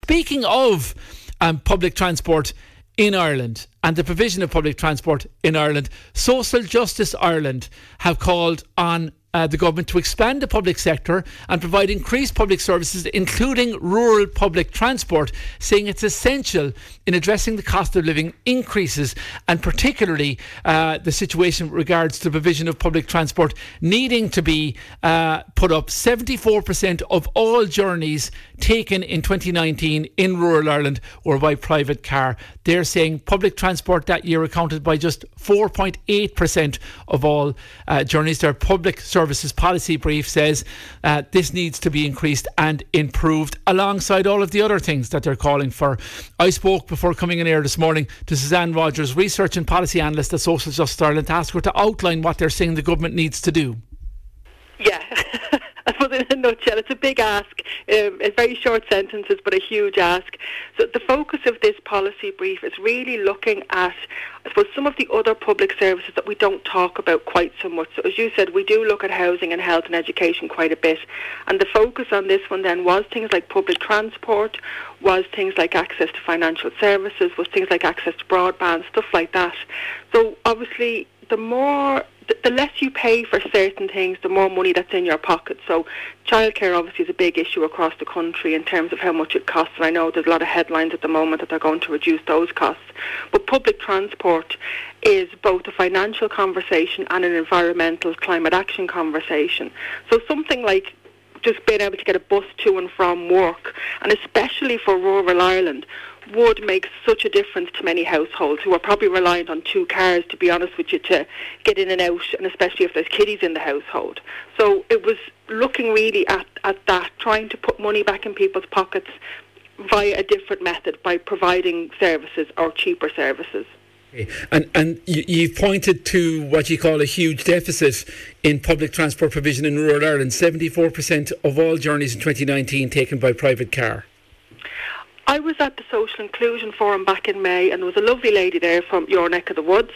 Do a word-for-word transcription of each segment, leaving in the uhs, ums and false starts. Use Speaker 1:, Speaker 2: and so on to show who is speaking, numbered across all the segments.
Speaker 1: Speaking of um, public transport in Ireland and the provision of public transport in Ireland, Social Justice Ireland have called on Uh, the government to expand the public sector and provide increased public services, including rural public transport, saying it's essential in addressing the cost of living increases, and particularly uh, the situation with regards to the provision of public transport needing to be uh, put up. seventy-four percent of all journeys taken in twenty nineteen in rural Ireland were by private car. They're saying public transport that year accounted by just four point eight percent of all uh, journeys. Their public services policy brief says uh, this needs to be increased and improved alongside all of the other things that they're calling for. I spoke before coming in air this morning to Suzanne Rogers, research and policy analyst at Social Justice Ireland, to ask her to outline what they're saying the government needs to do.
Speaker 2: Yeah, I suppose in a nutshell, it's a big ask. Um, it's very short sentences, but a huge ask. So the focus of this policy brief is really looking at, I suppose, some of the other public services that we don't talk about quite so much. So as you said, we do look at housing and health and education quite a bit. And the focus on this one then was things like public transport, was things like access to financial services, was things like access to broadband, stuff like that. So obviously, the more... the less you pay for certain things, the more money that's in your pocket. So childcare obviously is a big issue across the country in terms of how much it costs. And I know there's a lot of headlines at the moment that they're going to reduce those costs. But public transport is both a financial conversation and an environmental climate action conversation. So something like just being able to get a bus to and from work, and especially for rural Ireland, would make such a difference to many households who are probably reliant on two cars, to be honest with you, to get in and out, and especially if there's kiddies in the household. So it was looking really at, at that, trying to put money back in people's pockets via a different method, by providing services or cheaper services.
Speaker 1: And and you, you've pointed to what you call a huge deficit in public transport provision in rural Ireland. seventy-four percent of all journeys in twenty nineteen taken by private car.
Speaker 2: I was at the Social Inclusion Forum back in May, and there was a lovely lady there from your neck of the woods,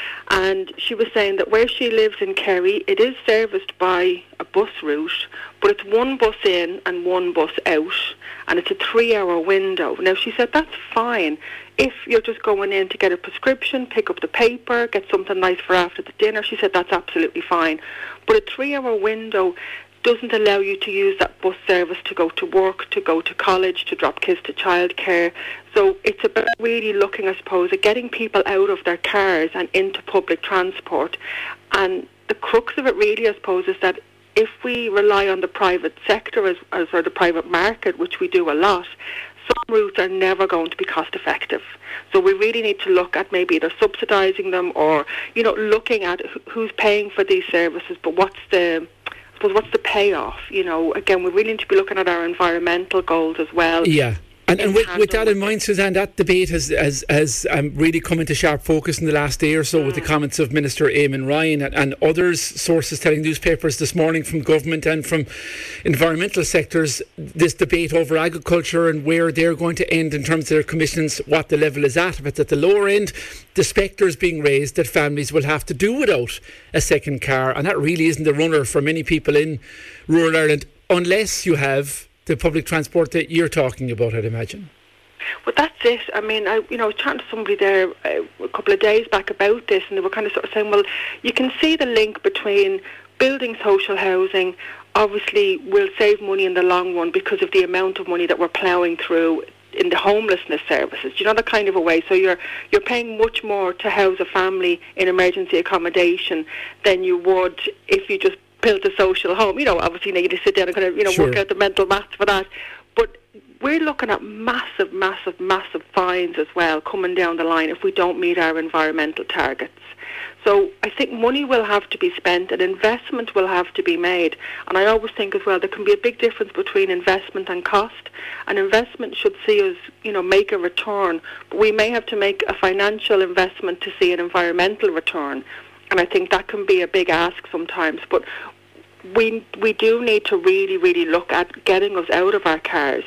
Speaker 2: and she was saying that where she lives in Kerry, it is serviced by a bus route, but it's one bus in and one bus out, and it's a three-hour window. Now, she said that's fine if you're just going in to get a prescription, pick up the paper, get something nice for after the dinner. She said that's absolutely fine. But a three-hour window doesn't allow you to use that bus service to go to work, to go to college, to drop kids to childcare. So it's about really looking, I suppose, at getting people out of their cars and into public transport. And the crux of it really, I suppose, is that if we rely on the private sector as, as or the private market, which we do a lot, some routes are never going to be cost effective. So we really need to look at maybe either subsidising them, or, you know, looking at who's paying for these services, but what's the... I suppose what's the payoff? You know, again, we really need to be looking at our environmental goals as well.
Speaker 1: Yeah. And, and with, with that in mind, Suzanne, that debate has has, has um, really come into sharp focus in the last day or so mm. with the comments of Minister Eamon Ryan and, and others, sources telling newspapers this morning from government and from environmental sectors, this debate over agriculture and where they're going to end in terms of their commissions, what the level is at. If it's at the lower end, the spectre is being raised that families will have to do without a second car, and that really isn't the runner for many people in rural Ireland, unless you have the public transport that you're talking about, I'd imagine.
Speaker 2: Well, that's it. I mean, I you know, I was chatting to somebody there uh, a couple of days back about this, and they were kind of sort of saying, well, you can see the link between building social housing, obviously will save money in the long run because of the amount of money that we're ploughing through in the homelessness services. Do you know, that kind of a way? So you're you're paying much more to house a family in emergency accommodation than you would if you just built a social home. You know, obviously you need to sit down and kind of, you know, sure. work out the mental maths for that. But we're looking at massive, massive, massive fines as well coming down the line if we don't meet our environmental targets. So I think money will have to be spent and investment will have to be made. And I always think as well there can be a big difference between investment and cost. An investment should see us, you know, make a return. But we may have to make a financial investment to see an environmental return. And I think that can be a big ask sometimes. But we we do need to really, really look at getting us out of our cars,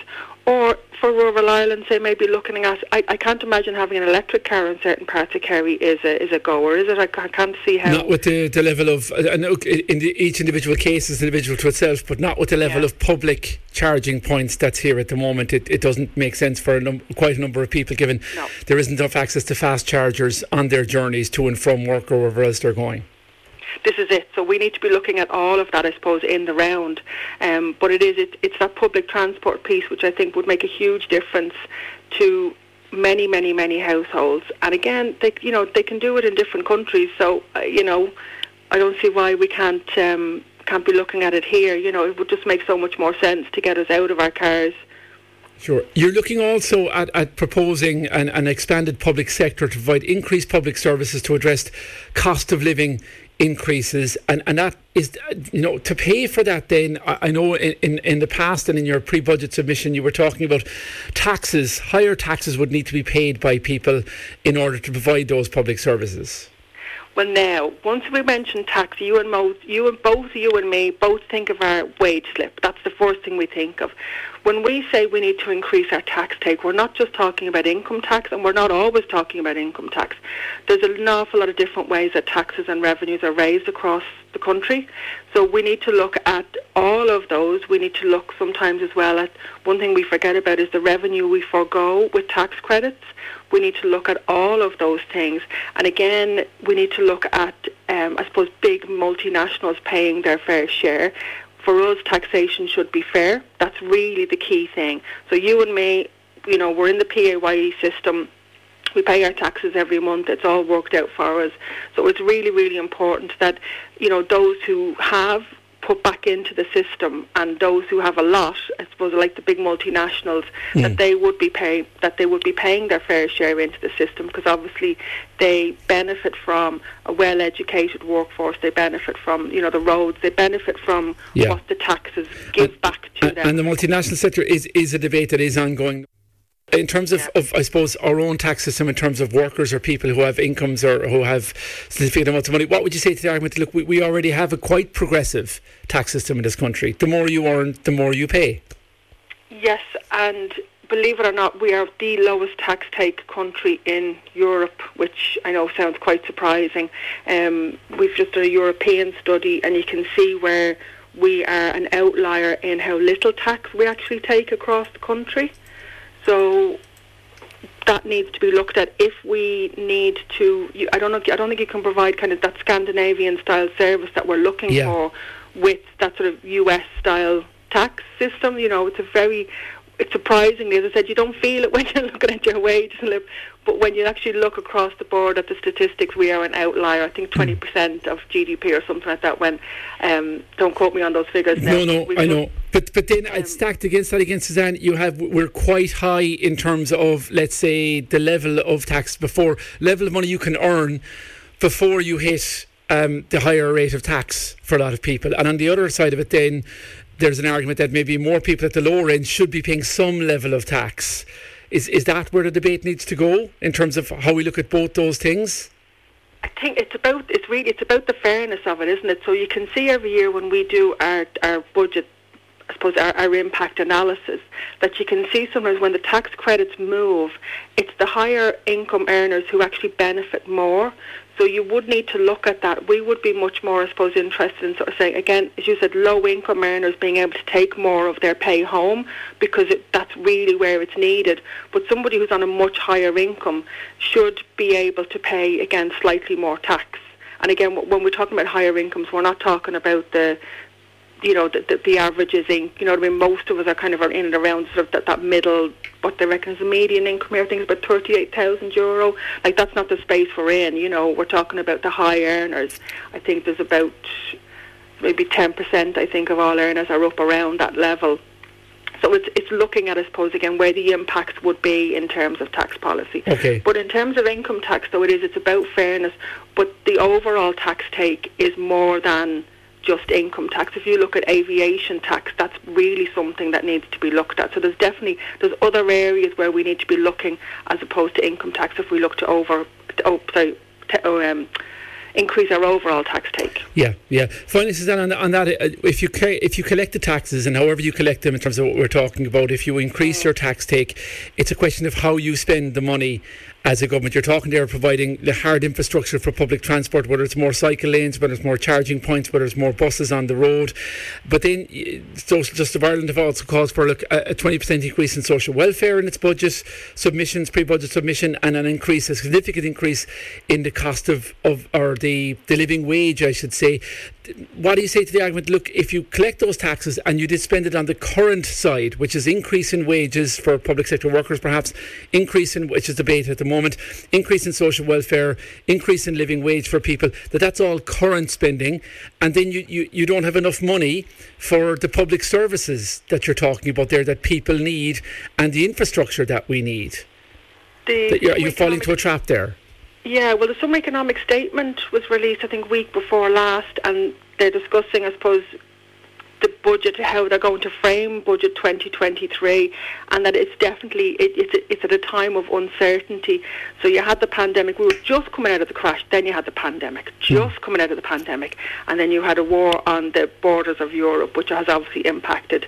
Speaker 2: Or for rural Ireland, say maybe looking at, I, I can't imagine having an electric car in certain parts of Kerry is a is a goer, is it? I, I can't see how.
Speaker 1: Not with the, the level of, I know in the, each individual case is individual to itself, but not with the level
Speaker 2: yeah.
Speaker 1: of public charging points that's here at the moment. It, it doesn't make sense for a num- quite a number of people, given
Speaker 2: no.
Speaker 1: there isn't enough access to fast chargers on their journeys to and from work or wherever else they're going.
Speaker 2: This is it. So we need to be looking at all of that, I suppose, in the round. Um, but it is it, it's that public transport piece which I think would make a huge difference to many, many, many households. And again, they you know they can do it in different countries. So uh, you know, I don't see why we can't um, can't be looking at it here. You know, it would just make so much more sense to get us out of our cars.
Speaker 1: Sure. You're looking also at, at proposing an, an expanded public sector to provide increased public services to address cost of living increases, and, and that is, you know, to pay for that then, I, I know in, in, in the past and in your pre-budget submission you were talking about taxes, higher taxes would need to be paid by people in order to provide those public services.
Speaker 2: Well, now, once we mention tax, you and most, you and both you and me both think of our wage slip. That's the first thing we think of. When we say we need to increase our tax take, we're not just talking about income tax, and we're not always talking about income tax. There's an awful lot of different ways that taxes and revenues are raised across the country. So we need to look at all of those. We need to look sometimes as well at, one thing we forget about is the revenue we forego with tax credits. We need to look at all of those things. And again, we need to look at, um, I suppose, big multinationals paying their fair share. For us, taxation should be fair. That's really the key thing. So you and me, you know, we're in the P A Y E system. We pay our taxes every month. It's all worked out for us. So it's really, really important that, you know, those who have put back into the system and those who have a lot, I suppose, like the big multinationals, mm. that they would be paying that they would be paying their fair share into the system, because obviously they benefit from a well-educated workforce. They benefit from, you know, the roads. They benefit from yeah. what the taxes give and, back to
Speaker 1: and,
Speaker 2: them.
Speaker 1: And the multinational sector is is a debate that is ongoing. In terms of, yeah. of, I suppose, our own tax system, in terms of workers or people who have incomes or who have significant amounts of money, what would you say to the argument, look, we, we already have a quite progressive tax system in this country. The more you earn, the more you pay.
Speaker 2: Yes, and believe it or not, we are the lowest tax take country in Europe, which I know sounds quite surprising. Um, we've just done a European study, and you can see where we are an outlier in how little tax we actually take across the country. So that needs to be looked at. If we need to, you, I don't know. I don't think you can provide kind of that Scandinavian style service that we're looking yeah. for with that sort of U S style tax system. You know, it's a very, it's surprisingly, as I said, you don't feel it when you're looking at your wage slip, but when you actually look across the board at the statistics, we are an outlier. I think twenty percent of G D P or something like that. When um, don't quote me on those figures now.
Speaker 1: No, no,
Speaker 2: we
Speaker 1: I know. But but then
Speaker 2: um,
Speaker 1: it's stacked against that again, Suzanne. You have we're quite high in terms of, let's say, the level of tax before level of money you can earn before you hit um, the higher rate of tax for a lot of people. And on the other side of it, then there's an argument that maybe more people at the lower end should be paying some level of tax. Is is that where the debate needs to go in terms of how we look at both those things?
Speaker 2: I think it's about it's really it's about the fairness of it, isn't it? So you can see every year when we do our our budget, I suppose our, our impact analysis, that you can see sometimes when the tax credits move, it's the higher income earners who actually benefit more. So you would need to look at that. We would be much more, I suppose, interested in sort of saying, again, as you said, low-income earners being able to take more of their pay home, because it, that's really where it's needed. But somebody who's on a much higher income should be able to pay, again, slightly more tax. And again, when we're talking about higher incomes, we're not talking about the you know, the, the, the averages in, you know what I mean, most of us are kind of in and around sort of that, that middle, what they reckon is the median income here, I think is about thirty-eight thousand euro. Like, that's not the space we're in, you know, we're talking about the high earners. I think there's about maybe ten percent, I think, of all earners are up around that level. So it's it's looking at, I suppose, again, where the impacts would be in terms of tax policy.
Speaker 1: Okay.
Speaker 2: But in terms of income tax, though, it is, it's about fairness, but the overall tax take is more than just income tax. If you look at aviation tax, that's really something that needs to be looked at. So there's definitely, there's other areas where we need to be looking as opposed to income tax if we look to over, to, oh, sorry, to, oh, um, increase our overall tax take.
Speaker 1: Yeah, yeah. Finally, Suzanne, on, on that, uh, if you ca- if you collect the taxes, and however you collect them in terms of what we're talking about, if you increase mm. your tax take, it's a question of how you spend the money as a government. You're talking there providing the hard infrastructure for public transport, whether it's more cycle lanes, whether it's more charging points, whether it's more buses on the road. But then Social Justice of Ireland have also called for look, a twenty percent increase in social welfare in its budget submissions, pre-budget submission, and an increase, a significant increase in the cost of, of or the, the living wage, I should say. What do you say to the argument, look, if you collect those taxes and you did spend it on the current side, which is increase in wages for public sector workers perhaps, increase in, which is debate at the moment, increase in social welfare, increase in living wage for people, that that's all current spending, and then you, you, you don't have enough money for the public services that you're talking about there that people need and the infrastructure that we need. The, that you're, are you falling to a trap there?
Speaker 2: Yeah, well, the Summer Economic Statement was released, I think, week before last, and they're discussing, I suppose, the budget, how they're going to frame budget twenty twenty-three, and that it's definitely, it, it's, it's at a time of uncertainty. So you had the pandemic, we were just coming out of the crash, then you had the pandemic, just mm. coming out of the pandemic, and then you had a war on the borders of Europe, which has obviously impacted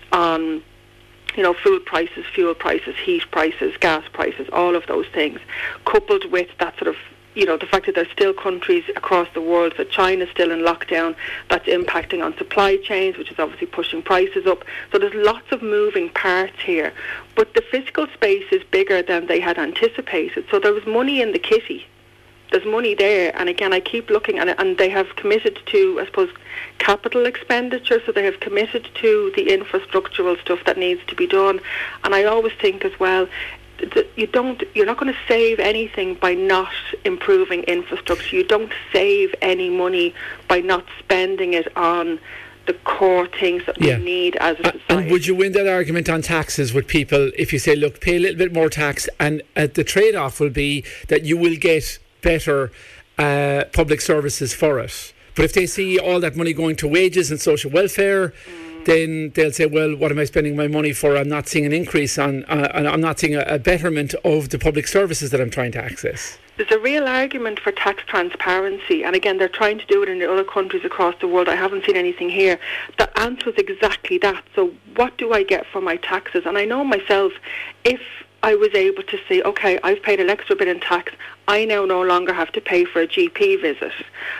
Speaker 2: on, you know, food prices, fuel prices, heat prices, gas prices, all of those things, coupled with that sort of, you know, the fact that there's still countries across the world, that China's still in lockdown, that's impacting on supply chains, which is obviously pushing prices up. So there's lots of moving parts here. But the fiscal space is bigger than they had anticipated. So there was money in the kitty. There's money there, and again, I keep looking, and, and they have committed to, I suppose, capital expenditure, so they have committed to the infrastructural stuff that needs to be done. And I always think as well, that you don't, you're not going to save anything by not improving infrastructure. You don't save any money by not spending it on the core things that yeah. we need as a society.
Speaker 1: And would you win that argument on taxes with people if you say, look, pay a little bit more tax, and uh, the trade-off will be that you will get better uh, public services for it? But if they see all that money going to wages and social welfare, mm. then they'll say, well, what am I spending my money for? I'm not seeing an increase on, uh, and I'm not seeing a, a betterment of the public services that I'm trying to access.
Speaker 2: There's a real argument for tax transparency, and again, they're trying to do it in the other countries across the world. I haven't seen anything here that answers exactly that. So what do I get for my taxes? And I know myself, if I was able to say, okay, I've paid an extra bit in tax, I now no longer have to pay for a G P visit.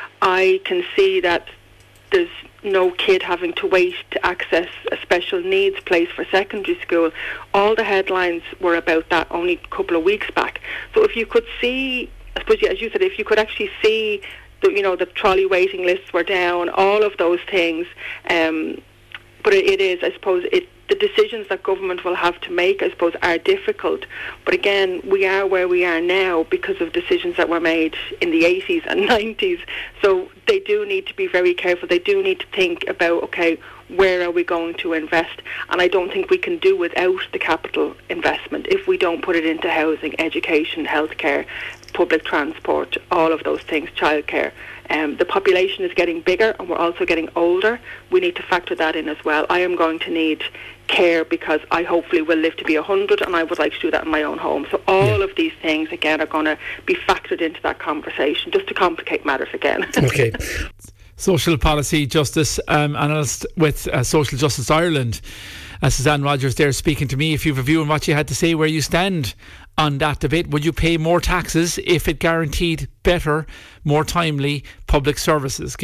Speaker 2: I can see that there's no kid having to wait to access a special needs place for secondary school. All the headlines were about that only a couple of weeks back. So if you could see, I suppose, as you said, if you could actually see, the, you know, the trolley waiting lists were down, all of those things, um, but it, it is, I suppose, it the decisions that government will have to make, I suppose, are difficult. But again, we are where we are now because of decisions that were made in the eighties and nineties. So they do need to be very careful. They do need to think about, okay, where are we going to invest? And I don't think we can do without the capital investment if we don't put it into housing, education, healthcare, public transport, all of those things, childcare. Um, the population is getting bigger and we're also getting older. We need to factor that in as well. I am going to need care because I hopefully will live to be one hundred, and I would like to do that in my own home. So all yeah. of these things, again, are going to be factored into that conversation, just to complicate matters again.
Speaker 1: Okay. Social policy justice um, analyst with uh, Social Justice Ireland, uh, Suzanne Rogers there speaking to me. If you have a view on what you had to say, where you stand on that debate, would you pay more taxes if it guaranteed better, more timely public services?